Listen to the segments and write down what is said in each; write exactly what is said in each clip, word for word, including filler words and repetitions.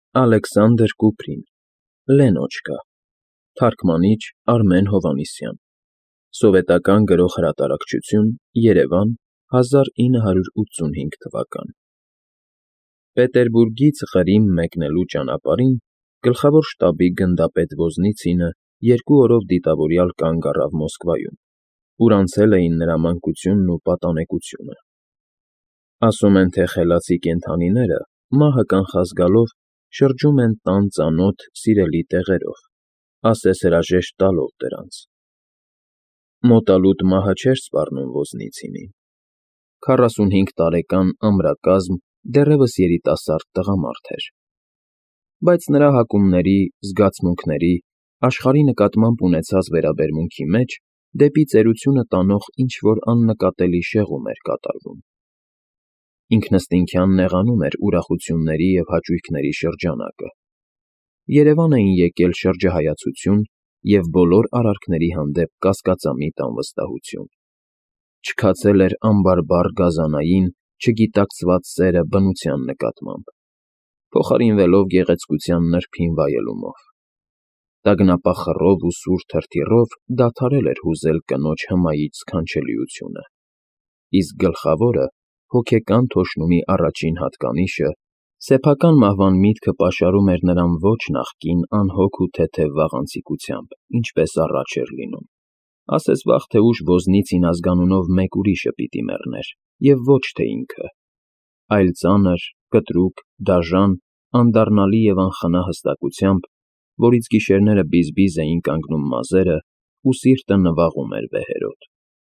Ալեքսանդր Կուպրին, Լենոչկա, թարգմանիչ Արմեն Հովհաննիսյան, սովետական գրող֊հրատարակչություն, Երևան, հազար ինը հարյուր ութսունհինգ թվական Պետերբուրգից Ղրիմ մեկնելու ճանապարհին գլխավոր շտաբի գնդապետ Ոզնիցինը երկու օրով դիտավորյալ կանգ առավ Մոսկվայում, ուր անցել էին նրա մանկությունն ու պատանեկությունը։ Ասում են, թե խելացի կենդանիները, մահը կանխազգալով, շրջում են տան ծանոթ, սիրելի տեղերով, ասես հրաժեշտ տալով դրանց։ Մոտալուտ մահը չէր սպառնում Ոզնիցինին։ Քառասունհինգ տարեկան ամրակազմ, դեռևս երիտասարդ տղամարդ էր։ Բայց նրա հակումների, զգացմունքների, աշխարհի նկատմամբ ունեցած վերաբերմունքի մեջ դեպի ծերությունը տանող ինչ֊որ աննկատելի շեղում էր կատարվում։ Ինքնըստինքյան նեղանում էր ուրախությունների և հաճույքների շրջանակը։ Երևան էին եկել շրջահայացություն և բոլոր արարքների հանդեպ կասկածամիտ անվստահություն։ Չքացել էր անբարբար գազանային, չգիտակցված սերը բնության նկատմամբ, փոխարինվելով գեղեցկության նրբին վայելումով։ Տագնապահ խռով ու սուր թրթիռով դադարել էր հուզել կնոջ հմայիչ սքանչելիությունը, իսկ գլխավորը, հոգեկան թոշնումի առաջին հատկանիշը, սեփական մահվան միտքը պաշարում էր նրան ոչ նախկին անհոգ ու թեթև վաղանցիկությամբ, ինչպես առաջ էր լինում, ասես վաղ թե ուշ Ոզնիցին ազգանունով մեկ ուրիշը պիտի մեռներ, և ոչ թե ինքը, այլ ծանր, կտրուկ, դաժան, անդառնալի և անխնա հստակությամբ, որից գիշերները բիզ֊բիզ էին կանգնում մազերը, ու սիրտը նվաղում էր վեհերով։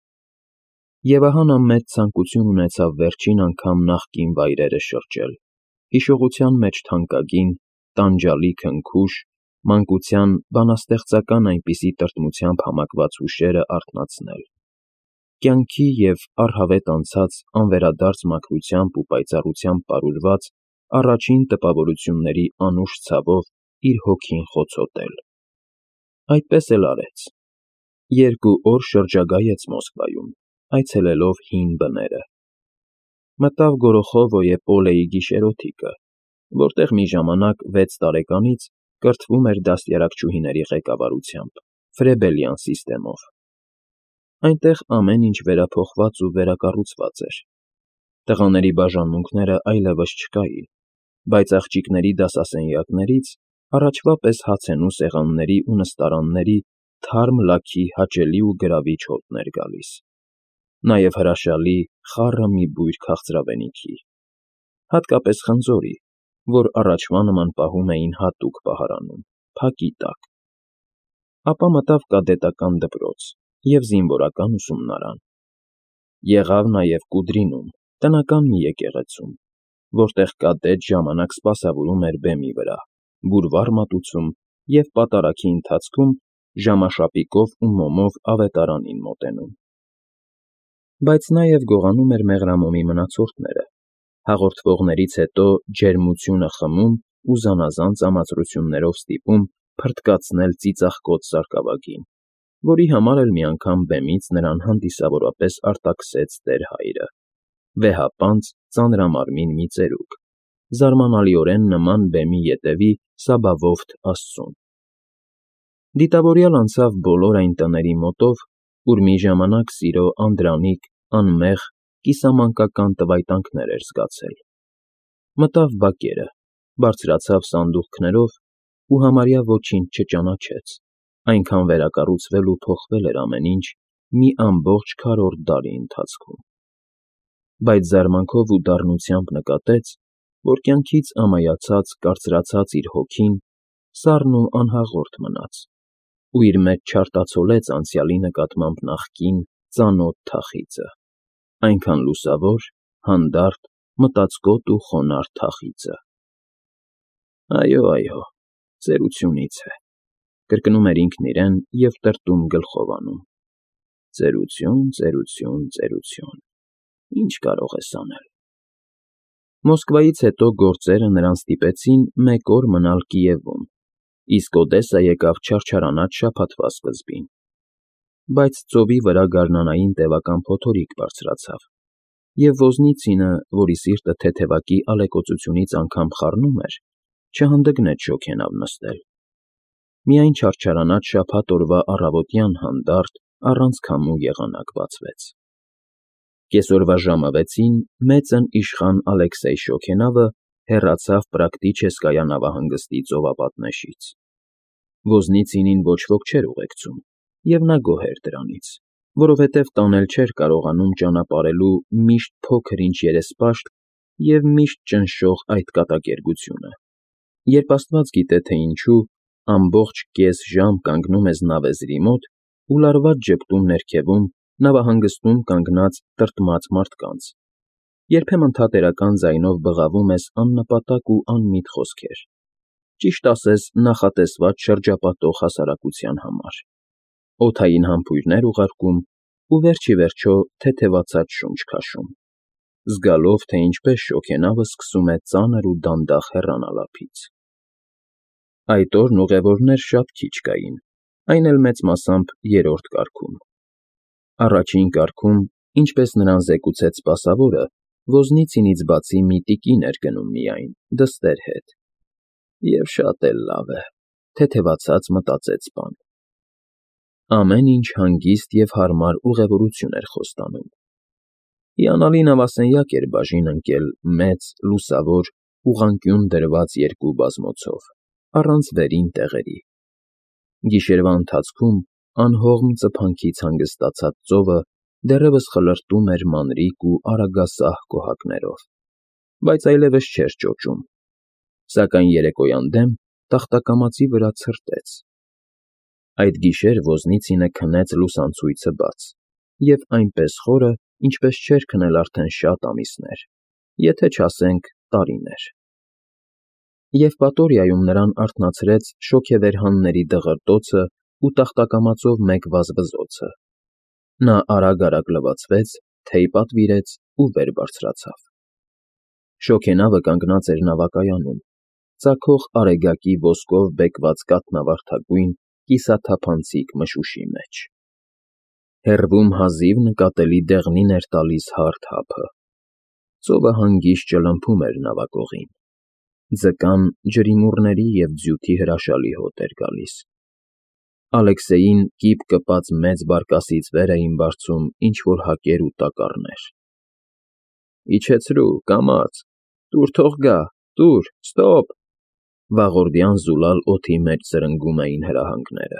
Եվ ահա նա մեծ ցանկություն ունեցավ վերջին անգամ նախկին վայրերը շրջել, հիշողության մեջ թանկագին, տանջալի քնքուշ, մանկության բանաստեղծական այնպիսի տրտմությամբ համակված հուշերը արթնացնել, կյանքի և առհավետ անցած անվերադարձ մաքրությամբ ու պայծառությամբ պարուրված առաջին տպավորությունների անուշ ցավով իր հոգին խոցոտել։ Այդպես էլ արեց։ Երկու օր շրջագայեց Մոսկվայում, այցելելով հին բները։ Մտավ Գորոխովոյե Պոլեի գիշերօթիկը, որտեղ մի ժամանակ վեց տարեկանից կրթվում էր դաստիարակչուհիների ղեկավարությամբ, ֆրեբելյան սիստեմով։ Այնտեղ ամեն ինչ վերափոխված ու վերակառուցված էր։ Տղաների բաժանմունքները այլևս չկային, բայց աղջիկների դասասենյակներից առաջվա պես հացենու սեղանների ու նստարանների թարմ լաքի հաճելի ու գրավիչ հոտն էր գալիս, նաև հրաշալի, խառը մի բույր քաղցրավենիքի, հատկապես խնձորի, որ առաջվա նման պահում էին հատուկ պահարանում, փակի տակ։ Ապա մտավ կադետական դպրոց և զինվորական ուսումնարան։ Եղավ նաև Կուդրինում, տնական մի եկեղեցում, որտեղ կադետ ժամանակ սպասավորում էր բեմի վրա, բուրվար մատուցում և պատարագի ընթացքում ժամաշապիկով ու մոմով ավետարանին մոտենում։ Բայց նաև գողանում էր մեղրամոմի մնացորդները, հաղորդվողներից հետո ջերմությունը խմում ու զանազան ծամացրություններով ստիպում փռթկացնել ծիծաղկոտ սարկավագին, որի համար էլ մի անգամ բեմից նրան հանդիսավորապես արտաքսեց տեր֊հայրը, վեհապանծ, ծանրամարմին մի ծերուկ, զարմանալիորեն նման բեմի ետևի Սաբավովթ աստծուն։ Դիտավորյալ անցավ բոլոր այն տների մոտով, ուր մի ժամանակ սիրո անդրանիկ, անմեղ, կիսամանկական տվայտանքներ էր զգացել։ Մտավ բակերը, բարձրացավ սանդուղքներով ու համարյա ոչինչ չճանաչեց, այնքան վերակառուցվել ու փոխվել էր ամեն ինչ մի ամբողջ քառորդ դարի ընթացքում։ Բայց զարմանքով ու դառնությամբ նկատեց, որ կյանքից ամայացած, կարծրացած իր հոգին սառն ու անհաղորդ մնաց, ու իր մեջ չարտացոլեց անցյալի նկատմամբ նախկին, ծանոթ թախիծը, այնքան լուսավոր, հանդարտ, մտածկոտ ու խոնարհ թախիծը։ «Այո, այո, ծերությունից է,֊ կրկնում էր ինքն իրեն և տրտում գլխով անում,֊ ծերություն, ծերություն, ծերություն… Ի՞նչ կարող ես անել»։ Մոսկվայից հետո գործերը նրան ստիպեցին մեկ օր մնալ Կիևում, իսկ Օդեսա եկավ չարչարանած շաբաթվա սկզբին։ Բայց ծովի վրա գարնանային տևական փոթորիկ բարձրացավ, և Ոզնիցինը, որի սիրտը թեթևակի ալեկոծությունից անգամ խառնում էր, չհանդգնեց շոգենավ նստել։ Միայն չարչարանած շաբաթ օրվա առավոտյան հանդարտ առանց քամու եղանակ բացվեց։ Կեսօրվա ժամը վեցին մեծն իշխան Ալեքսեյ Շոգենավը հեռացավ Պրակտիչեսկայա նավահանգստի ծովապատնեշից։ Ոզնիցինին ոչ ոք չէր ուղեկցում, և նա գոհ էր դրանից, որովհետև տանել չէր կարողանում ճանապարհելու միշտ փոքր-ինչ երեսպաշտ և միշտ ճնշող այդ կատակերգությունը։ Երբ աստված գիտե թե ինչու, ամբողջ կես ժամ կանգնում ես նավեզրի մոտ ու լարված ժպտում ներքևում նավահանգստում կանգնած տրտմած մարդկանց, երբեմն թատերական ձայնով բղավում ես աննպատակ ու անմիտ խոսքեր, ճիշտ ասես նախատեսված շրջապատող հասարակության համար, օդային համբույրներ ուղարկում ու վերջ ի վերջո թեթևացած շունչ քաշում, զգալով, թե ինչպես շոգենավը սկսում է ծանր ու դանդաղ հեռանալ ափից։ Այդ օրն ուղևորներ շատ քիչ կային, այն էլ մեծ մասամբ երրորդ կարգում։ Առաջին կարգում, ինչպես նրան զեկուցեց սպասավորը, Ոզնիցինից բացի մի տիկին էր գնում միայն, դստեր հետ։ «Եվ շատ էլ լավ է,֊ թեթևացած մտածեց պան։ Ամեն ինչ հանգիստ և հարմար ուղևորություն էր խոստանում։ Հիանալի նավասենյակ էր բաժին ընկել մեծ, լուսավոր, ուղղանկյուն դրված երկու բազմոցով, առանց վերին տեղերի։ Գիշերվա ընթացքում անհողմ ծփանքից հանգստացած ծովը դեռևս խլրտում էր մանրիկ ու արագասահ կոհակներով, բայց այլևս չէր ճոճում, սակայն երեկոյան դեմ տախտակամածի վրա ցրտեց։ Այդ գիշեր Ոզնիցինը քնեց լուսանցույցը բաց և այնպես խորը, ինչպես չէր քնել արդեն շատ ամիսներ, եթե չասենք տարիներ։ Եվպատորիայում նրան արթնացրեց շոգեվերհանների դղրդոցն ու տախտակամածով մեկ վազվզոցը։ Նա արագ֊արագ լվացվեց, թեյ պատվիրեց ու վեր բարձրացավ։ Շոգենավը կանգնած էր նավակայանում, ծագող արեգակի ոսկով բեկված կաթնավարդագույն, կիսաթափանցիկ մշուշի մեջ։ Հեռվում հազիվ նկատելի դեղնին էր տալիս հարթ հափը։ Ծովը հանգիստ ճլմփում էր նավակողին։ Ձկան, ջրիմուռների և ձյութի հրաշալի հոտ էր գալիս։ Ալեքսեյին կիպ կպած մեծ բարկասից վեր էին բարձում ինչ֊որ հակեր ու տակառներ։ «Իջեցրու, կամաց, տուր թող գա, տուր, ստոպ», վաղորդյան զուլալ օդի մեջ զրնգում էին հրահանգները։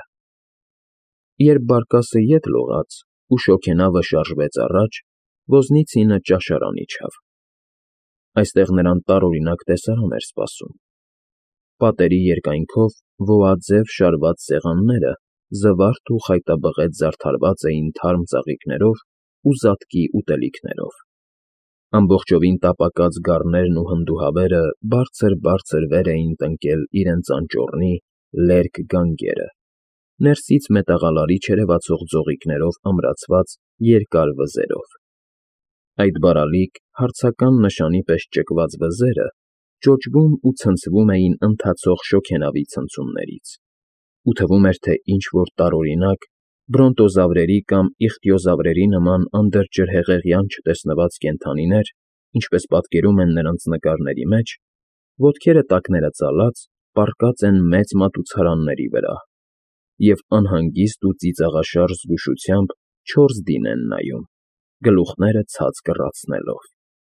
Երբ բարկասը ետ լողաց ու շոգենավը շարժվեց առաջ, Ոզնիցինը ճաշարան իջավ։ Այստեղ նրան տարօրինակ տեսարան էր սպասում։ Պատերի երկայնքով ոաձև շարված սեղանները զվարթ ու խայտաբղետ զարդարված էին թարմ ծաղիկներով ու զատկի ուտելիքներով։ Ամբողջովին տապակած գառներն ու հնդուհավերը բարձր֊բարձր վեր էին տնկել իրենց անճոռնի, լերկ գանգերը, ներսից մետաղալարի չերևացող ձողիկներով ամրացված երկար վզերով։ Այդ բարալիկ, հարցական նշանի պես ճկված վզերը ճոճվում ու ցնցվում էին ընթացող շոգենավի ցնցումներից, ու թվում էր, թե ինչ֊որ տարօրինակ, բրոնտոզավրերի կամ իխտիոզավրերի նման անդրջրհեղեղյան չտեսնված կենդանիներ, ինչպես պատկերում են նրանց նկարների մեջ, ոտքերը տակները ծալած, պառկած են մեծ մատուցարանների վրա և անհանգիստ ու ծիծաղաշարժ զգուշությամբ չորս դին են նայում, գլուխները ցած կռացնելով։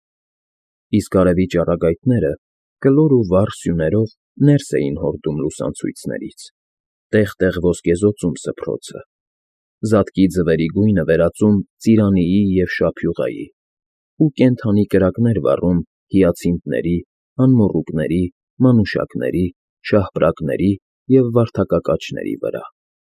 Իսկ արևի ճառագայթները կլոր ու վառ սյուներով ներս էին հորդում լուսանցույցներից, տեղ֊տեղ ոսկեզօծում սփռոցը, զատկի ձվերի գույնը վերածում ծիրանիի և շափյուղայի, ու կենդանի կրակներ վառում հիացինթների, անմոռուկների, մանուշակների, շահպրակների և վարդակակաչների վրա։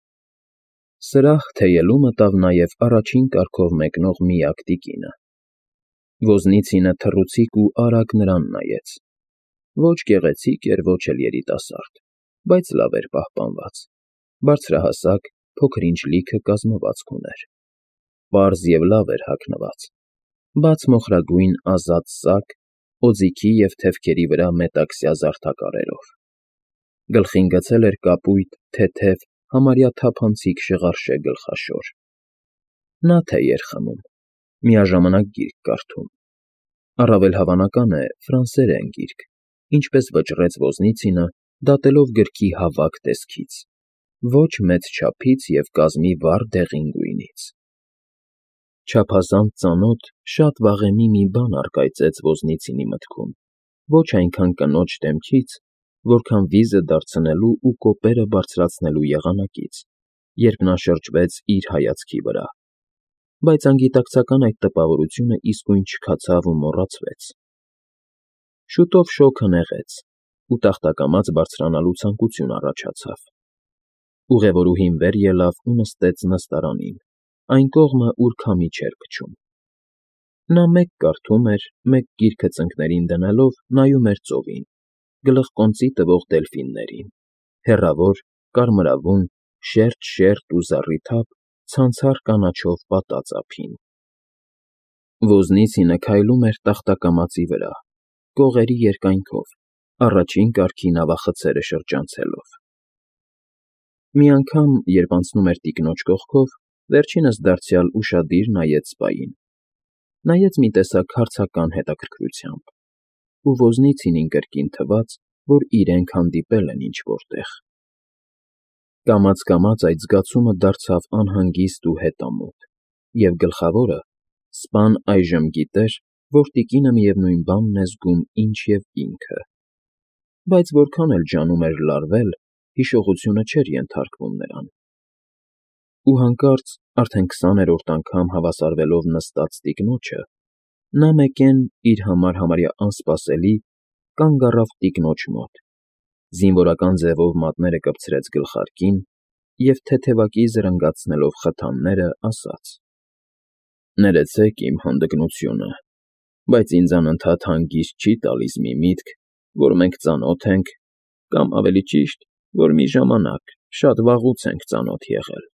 Սրահ թեյելու մտավ նաև առաջին կարգով մեկնող միակ տիկինը։ Ոզնիցինը թռուցիկ ու արագ նրան նայեց։ Ոչ գեղեցիկ էր, ոչ էլ երիտասարդ, բայց լավ էր պահպանված, բարձրահասակ, փոքր-ինչ լիքը կազմվածք ուներ։ Պարզ և լավ էր հագնված, բաց մոխրագույն ազատ սակ, օձիքի և թևքերի վրա մետաքսյա զարդակարերով։ Գլխին գցել էր կապույտ, թեթև, համարյա թափանցիկ շղարշե գլխաշոր։ Նա թեյ էր խմում, միաժամանակ գիրք կարդում։ Առավել հավանական է, ֆրանսերեն գիրք, ինչպես վճռեց Ոզնիցինը, դատելով գրքի հավաք տեսքից, ոչ մեծ չափից և կազմի վառ դեղին գույնից։ Չափազանց ծանոթ, շատ վաղեմի մի բան առկայծեց Ոզնիցինի մտքում, ոչ այնքան կնոջ դեմքից, որքան վիզը դարձնելու ու կոպերը բարձրացնելու եղանակից, երբ նա շրջվեց իր հայացքի վրա, բայց անգիտակցական այդ տպավորությունը իսկույն չքացավ ու մոռացվեց։ Շուտով շոգը նեղեց, ու տախտակամած բարձրանալու ցանկություն առաջացավ։ Ուղևորուհին վեր ելավ ու նստեց նստարանին, այն կողմը, ուր քամի չէր փչում։ Նա մեկ կարդում էր, մեկ գիրքը ծնկներին դնելով նայում էր ծովին, գլխկոնծի տվող դելֆիններին, հեռավոր, կարմրավուն, շերտ֊շերտ ու զառիթափ, ցանցառ կանաչով պատած ափին։ Ոզնիցինը քայլում էր տախտակամածի վրա, կողերի երկայնքով, առաջին կարգի նավախցերը շրջանցելով։ Մի անգամ, երբ անցնում էր տիկնոջ կողքով, վերջինս դարձյալ ուշադիր նայեց սպային, նայեց մի տեսակ հարցական հետաքրքրությամբ, ու Ոզնիցինին կրկին թվաց, որ իրենք հանդիպել են ինչ֊որ տեղ։ Կամաց֊կամաց այդ զգացումը դարձավ անհանգիստ ու հետամոտ, և գլխավորը, սպան այժմ գիտեր, որ տիկինը միևնույն բանն է զգում, ինչ և ինքը, բայց որքան էլ ջանում էր լարվել, հիշողությունը չէր ենթարկվում նրան։ Ու հանկարծ, արդեն քսաներորդ անգամ հավասարվելով նստած տիկնոջը, նա մեկեն, իր համար համարյա անսպասելի, կանգ առավ տիկնոջ մոտ, զինվորական ձևով մատները կպցրեց գլխարկին և, թեթևակի զրնգացնելով խթանները, ասաց. «Ներեցեք իմ հանդգնությունը, բայց ինձ անընդհատ հանգիստ չի տալիս մի միտք, որ մենք ծանոթ ենք, կամ, ավելի ճիշտ, որ մի ժամանակ, շատ վաղուց ենք ծանոթ եղել»։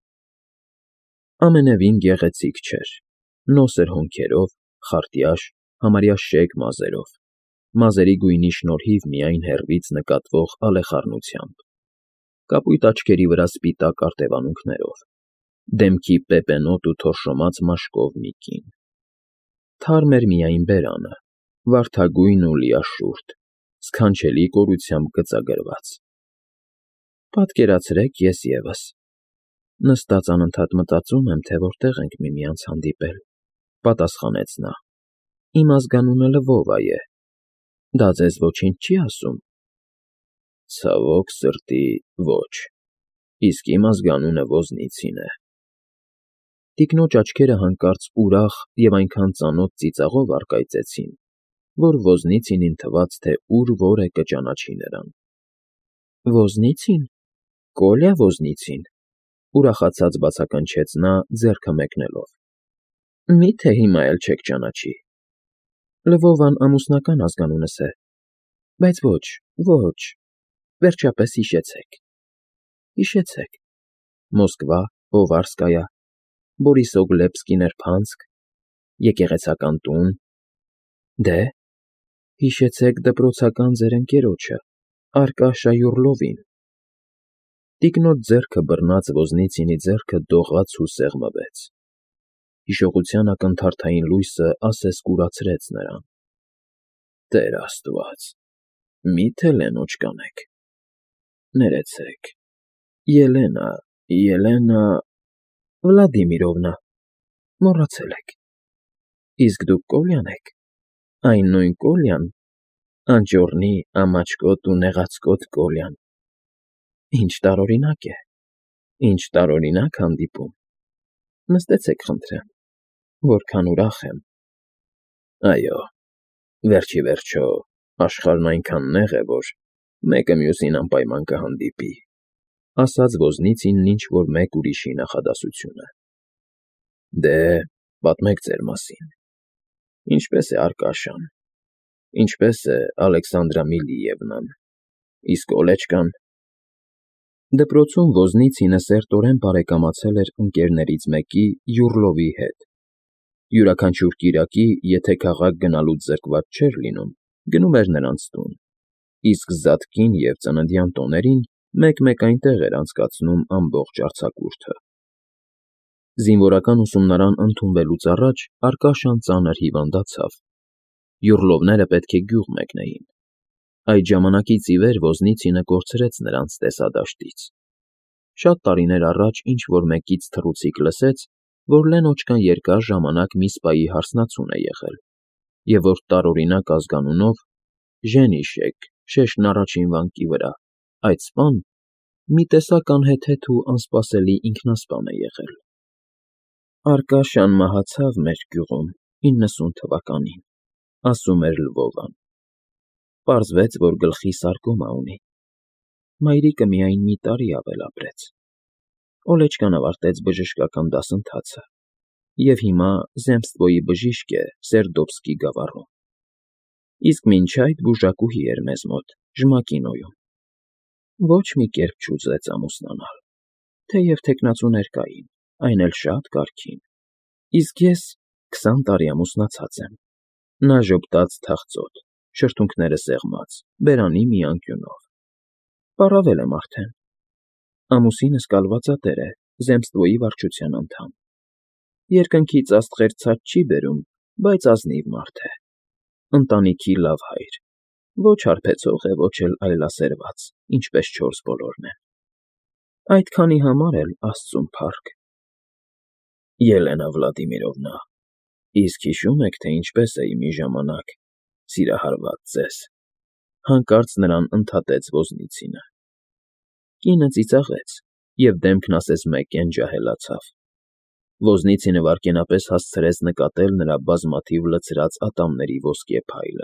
Ամենևին գեղեցիկ չէր, նոսր հոնքերով, խարտյաշ, համարյա շեկ մազերով, մազերի գույնի շնորհիվ միայն հեռվից նկատվող ալեխառնությամբ, կապույտ աչքերի վրա սպիտակ արտևանունքներով, դեմքի պեպենոտ ու թորշոմած մաշկով մի կին։ Թարմ էր միայն բերանը, վարդագույն ու լիաշուրջ, սքանչելի կորությամբ գծագրված։ Պատկերացրեք ես ևս, նստած անընդհատ մտածում եմ, թե որտեղ ենք միմյանց հանդիպել, պատասխանեց նա։ Իմ ազգանունը Լվովա է, դա ձեզ ոչինչ չի ասում։ Ցավոք սրտի, ոչ, իսկ իմ ազգանունը Ոզնիցին է։ Տիկնոջ աչքերը հանկարծ ուրախ և այնքան ծանոթ ծիծաղով առկայծեցին, որ Ոզնիցինին թվաց, թե ուր որ է կճանաչի նրան։ Ոզնիցին, Կոլյա Ոզնիցին, ուրախացած բացականչեց նա, ձեռքը մեկնելով։ Մի՞թե հիմա էլ չեք ճանաչի։ Լվովան ամուսնական ազգանունս է, բայց ոչ, ոչ, վերջապես հիշեցեք։ Հիշեցեք. Մոսկվա, Պովարսկայա, Բորիսոգլեբսկի նրբանցք, եկեղեցական տուն։ Դե, հիշեցեք դպրոցական ձեր ընկերոջը, Արկաշա Յուռլովին։ Տիկնոջ ձեռքը բռնած Ոզնիցինի ձեռքը դողաց ու սեղմվեց։ Հիշողության ակնթարթային լույսը ասես կուրացրեց նրան։ Տեր Աստված, մի՞թե Լենոչ կանեք։ Ներեցեք, Ելենա, Ելենա… Վլադիմիրովնա, մոռացել եք։ Իսկ դուք Կոլյան եք, այն նույն Կոլյան, անճոռնի, ամաչկոտ ու նեղացկոտ Կոլյան։ Ինչ տարօրինակ է, ինչ տարօրինակ հանդիպում։ Նստեցեք, խնդրեմ, որքան ուրախ եմ։ Այո, վերջ ի վերջո, աշխարհն այնքան նեղ է, որ մեկը մյուսին անպայման կհանդիպի, ասաց Ոզնիցինն ինչ֊որ մեկ ուրիշի նախադասությունը։ Դե, պատմեք ձեր մասին։ Ինչպե՞ս է Արկաշան, ինչպե՞ս է Ալեքսանդրա Միլիևնան, իսկ Օլեչկան։ Դպրոցում Ոզնիցինը սերտորեն բարեկամացել էր ընկերներից մեկի՝ Յուռլովի հետ։ Յուրաքանչյուր կիրակի, եթե քաղաք գնալուց զրկված չէր լինում, գնում էր նրանց տուն, իսկ զատկին և ծննդյան տոներին մեկ֊մեկ այնտեղ էր անցկացնում ամբողջ արձակուրդը։ Զինվորական ուսումնարան ընդունվելուց առաջ Արկաշան ծանր հիվանդացավ։ Յուռլովները պետք է գյուղ մեկնեին։ Այդ ժամանակից ի վեր Ոզնիցինը կորցրեց նրանց տեսադաշտից։ Շատ տարիներ առաջ ինչ-որ մեկից թռուցիկ լսեց, որ Լենոչկան երկար ժամանակ մի սպայի հարսնացուն է եղել, և որ տարօրինակ ազգանունով Ժենիշեկ շեշտն առաջին վանկի վրա, այդ սպան մի տեսակ անհեթեթ ու անսպասելի ինքնասպան է եղել։ Արկաշան մահացավ մեր գյուղում իննսուն թվականին, ասում էր Լվովան։ Պարզվեց, որ գլխի սարկոմա ունի։ Մայրիկը միայն մի տարի ավել ապրեց։ Օլեչկան ավարտեց բժշկական դասընթացը և հիմա Զեմստվոյի բժիշկ է Սերդոբսկի գավառում։ Իսկ մինչ այդ բուժակուհի էր մեզ մոտ, Ժմակինոյում։ Ոչ մի կերպ չուզեց ամուսնանալ, թեև թեկնածուներ կային, այն էլ շատ կարգին։ Իսկ ես քսան տարի ամուսնացած եմ։ Նա ժպտաց թախծոտ, շրթունքները սեղմած, բերանի մի անկյունով։ Պառավել եմ արդեն։ Ամուսինս կալվածատեր է, Զեմստվոյի վարչության անդամ։ Երկնքից աստղեր ցած չի բերում, բայց ազնիվ մարդ է։ Ընտանիքի լավ հայր, ոչ հարբեցող է, ոչ էլ այլասերված, ինչպես չորս բոլորն են։ Այդքանի համար էլ աստծուն փառք։ Ելենա Վլադիմիրովնա, իսկ հիշո՞ւմ եք, թե ինչպես էի մի ժամանակ սիրահարված ձեզ, հանկարծ նրան ընդհատեց Ոզնիցինը։ Կինը ծիծաղեց, և դեմքն ասես մեկեն ջահելացավ։ Ոզնիցինը վայրկենապես հասցրեց նկատել նրա բազմաթիվ լցրած ատամների ոսկե փայլը։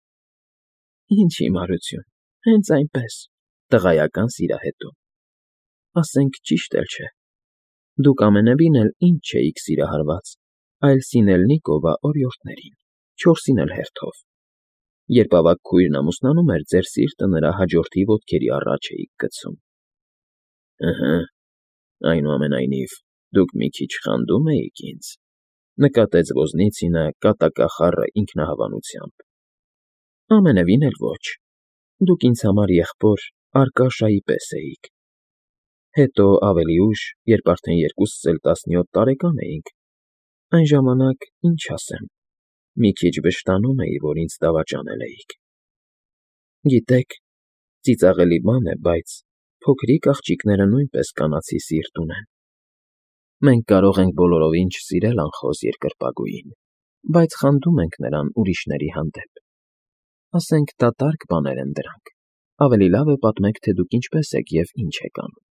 Ինչ հիմարություն, հենց այնպես, տղայական սիրահետում։ Ասենք ճիշտ էլ չէ։ Դուք ամենևին էլ ինձ չէիք սիրահարված, այլ Սինելնիկովա օրիորդներին, չորսին էլ հերթով։ Երբ ավագ քույրն ամուսնանում էր, ձեր սիրտը նրա հաջորդի ոտքերի առաջ էիք գցում։ Ըհը, այնուամենայնիվ, դուք մի քիչ խանդում էիք ինձ, նկատեց Ոզնիցինը կատակախառը ինքնահավանությամբ։ Ամենևին էլ ոչ։ Դուք ինձ համար եղբոր Արկաշայի պես էիք։ Հետո ավելի ուշ, երբ արդեն երկուսս էլ տասնյոթ տարեկան էինք, այն ժամանակ, ինչ ասեմ, մի քիչ վշտանում էի, որ ինձ դավաճանել էիք։ Գիտեք, ծիծաղելի բան է, բայց փոքրիկ աղջիկները նույնպես կանացի սիրտ ունեն։ Մենք կարող ենք բոլորովին չսիրել անխոս երկրպագուին, բայց խանդում ենք նրան ուրիշների հանդեպ։ Ասենք դատարկ բաներ են դրանք։ Ավելի լավ է պատմեք, թե դուք ինչպես եք և ինչ եք անում։